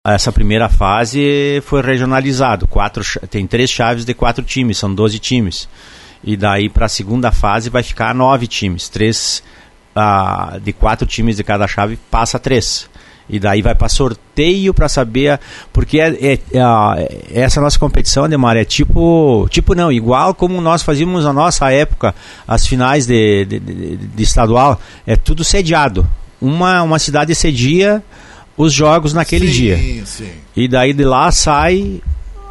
Essa primeira fase foi regionalizado. Tem 3 chaves de 4 times, são 12 times. E daí para a segunda fase vai ficar 9 times. 3 de 4 times de cada chave passa 3. E daí vai para sorteio para saber. Porque essa nossa competição, Ademar, é igual como nós fazíamos na nossa época, as finais de estadual. É tudo sediado. Uma cidade cedia os jogos naquele dia. Sim. E daí de lá sai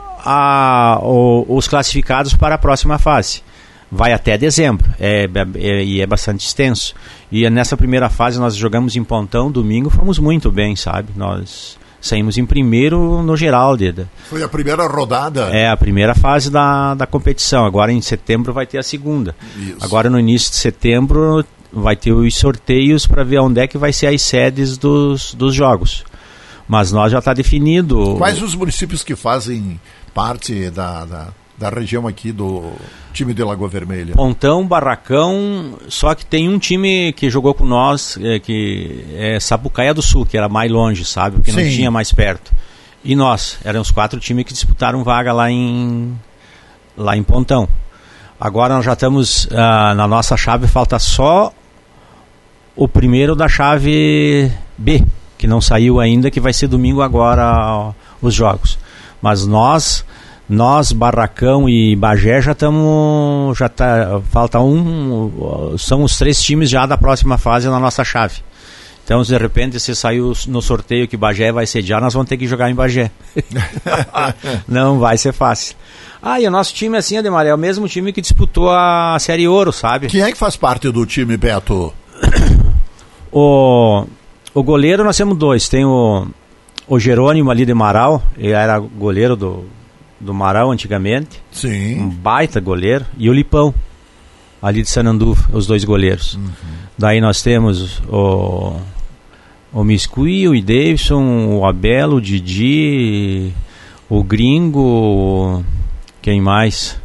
os classificados para a próxima fase. Vai até dezembro. E é bastante extenso. E nessa primeira fase nós jogamos em Pontão, domingo, fomos muito bem, sabe? Nós saímos em primeiro no geral, Deda. Foi a primeira rodada? É, a primeira fase da competição. Agora em setembro vai ter a segunda. Isso. Agora no início de setembro vai ter os sorteios para ver onde é que vai ser as sedes dos jogos. Mas nós já está definido. Quais os municípios que fazem parte da região aqui do time de Lagoa Vermelha? Pontão, Barracão, só que tem um time que jogou com nós, que é Sapucaia do Sul, que era mais longe, sabe? Porque não tinha mais perto. E nós, eram os 4 times que disputaram vaga lá em Pontão. Agora nós já estamos, na nossa chave, falta só o primeiro da chave B, que não saiu ainda, que vai ser domingo agora os jogos. Mas nós, Barracão e Bagé, falta são os 3 times já da próxima fase na nossa chave. Então, se de repente se saiu no sorteio que Bagé vai sediar, nós vamos ter que jogar em Bagé. Não vai ser fácil. E o nosso time, assim, Ademar, é o mesmo time que disputou a Série Ouro, sabe? Quem é que faz parte do time, Beto? O goleiro nós temos 2. Tem o Jerônimo ali de Marau, ele era goleiro do Marau antigamente. Sim. Um baita goleiro. E o Lipão, ali de Sananduva, os 2 goleiros. Uhum. Daí nós temos o Miscui, o Davidson, o Abelo, o Didi, o Gringo, quem mais?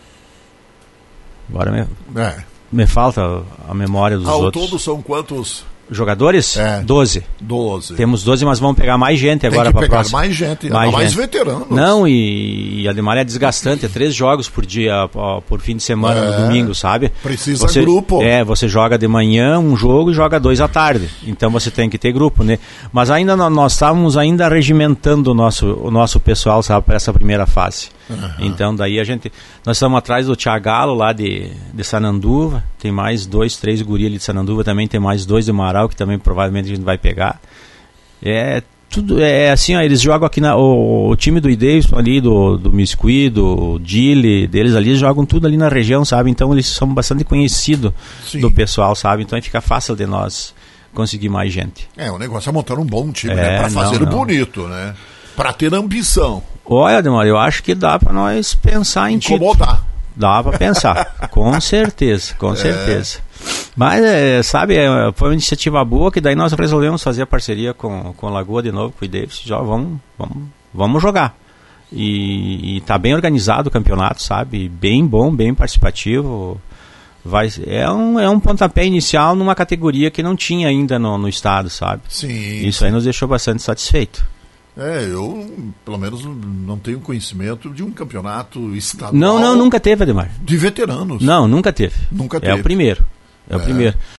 Agora me falta a memória dos outros. Ao todo são quantos jogadores? 12. Temos 12, mas vamos pegar mais gente agora para a próxima. Mais gente, mais veteranos. Não, e Ademar, é desgastante, é 3 jogos por dia, por fim de semana, no domingo, sabe? Precisa grupo. Você joga de manhã um jogo e joga 2 à tarde, então você tem que ter grupo, né? Mas ainda nós estávamos ainda regimentando o nosso pessoal, sabe, para essa primeira fase. Uhum. Então daí nós estamos atrás do Thiagalo lá de Sananduva, tem mais 2, 3 guri ali de Sananduva, também tem mais 2 de Marau, que também provavelmente a gente vai pegar. Tudo assim, eles jogam aqui o time do Ideison ali, do Miscui, do Dili, deles ali, eles jogam tudo ali na região, sabe? Então eles são bastante conhecidos do pessoal, sabe? Então fica fácil de nós conseguir mais gente. O negócio é montar um bom time, né? Para fazer bonito, né? Para ter ambição. Olha, Ademar, eu acho que dá para nós pensar em incomodar. Dá para pensar, com certeza. Mas, sabe, foi uma iniciativa boa, que daí nós resolvemos fazer a parceria com a Lagoa de novo, com o Davis, já vamos jogar. E tá bem organizado o campeonato, sabe, bem bom, bem participativo. É um pontapé inicial numa categoria que não tinha ainda no estado, sabe? Sim. Isso aí nos deixou bastante satisfeito. Eu, pelo menos, não tenho conhecimento de um campeonato estadual. Não, nunca teve, Ademar. De veteranos. Não, nunca teve. Nunca teve. É o primeiro.